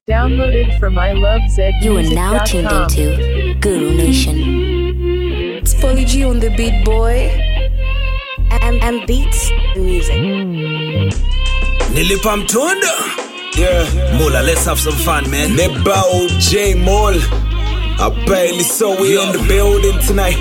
Downloaded from ilovezmusic.com. You are now tuned into Guru Nation. It's Polly G on the beat, boy. And beats music. Nilipa mtunda. Yeah, Mola, let's have some fun, man. Nebao J Mall. Apparently, so we in the building tonight.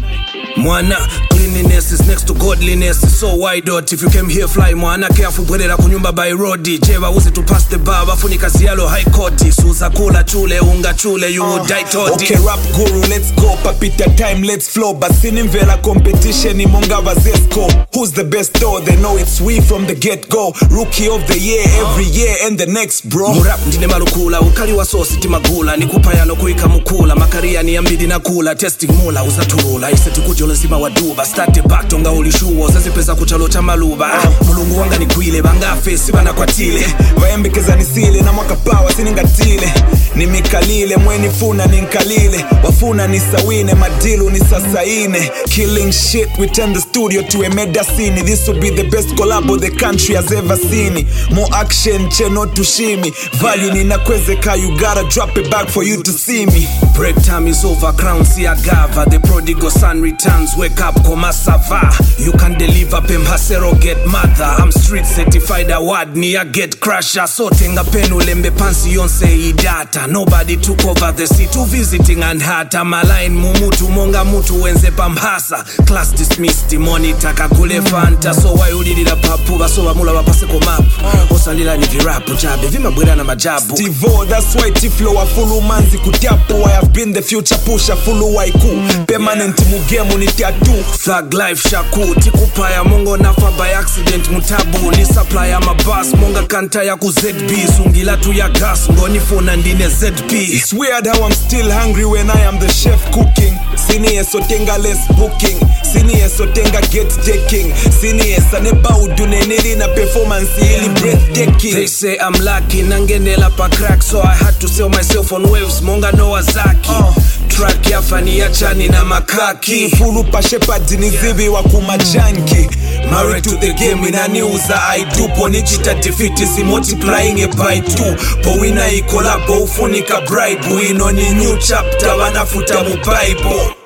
Mwana, cleanliness is next to godliness. It's so wide out. If you came here fly, mwana, careful bwelera kunyumba by road. Jeva uzi to pass the bar, wafunika ziyalo high court. Suza kula chule, unga chule, you die todi. Okay, rap guru, let's go. Papita time, let's flow. But sinimvela competition, imonga vazesko. Who's the best though? They know it's we from the get-go. Rookie of the year, every year and the next, bro. Murap ndine malukula, ukali wa sosi timagula. Nikupa yano kuika mukula, makaria ni ambidi na kula. Testing mula, uzaturula, iseti kujolo zima waduba. Starte back, tonga ulishuwa, zazi pesa kuchalo cha maluba. Mulungu wanga ni kwile, bangafe, sibana kwa tile. Waembekeza nisile, na mwaka pawa siningatile. Nimikalile, mweni funa ninkalile. Wafuna nisawine, madilu nisasaine. Killing shit, we turn the studio to a medicine. This will be the best collabo the country has ever seen. More action, cheno tushimi. Value ninakwezeka, you gotta drop it back for you to see me. Break time is over, crown see agava. The prodigal son returns, wake up, koma sava. You can deliver, pembasero get mother. I'm street certified award, ni a get crusher. So tenga penu lembe pansi yonse idata. Nobody took over the seat, to visiting and hata. Maline mumutu, monga mutu, wenze pambasa. Class dismissed, monitor, kakule fanta. So why ulilila papu, baso wamula wapase komapu. Osalila ni virapu, jabe, vima bwela na majabu. Steve-O, that's why Tiflo wa fulu manzi kutiapo. I have been the future pusher, fulu waiku. Permanent mugemu ni tattoo. Thug life shaku, tikupaya mongo nafa by accident mutabu. Ni supply ama bus, monga kanta ya ku ZB. Sungila tu ya gas, ngoni fona ndine ZP. It's weird how I'm still hungry when I am the chef cooking. Sini sotenga less booking. Sini sotenga get taking. Sini saneba udune nili na performance ili breathtaking. They say I'm lucky, nangenela pa crack. So I had to sell myself on waves, monga no wazaki. Track ya fani ya chani na makaki. Fulu pa shepherd ni zibi wa kumajanki. Married to the game inaniuza I do. Ponichita defeat is multiplying it by 2. Po wina ikola po ufunika bribe. Ino ni new chapter wanafuta mu Bible.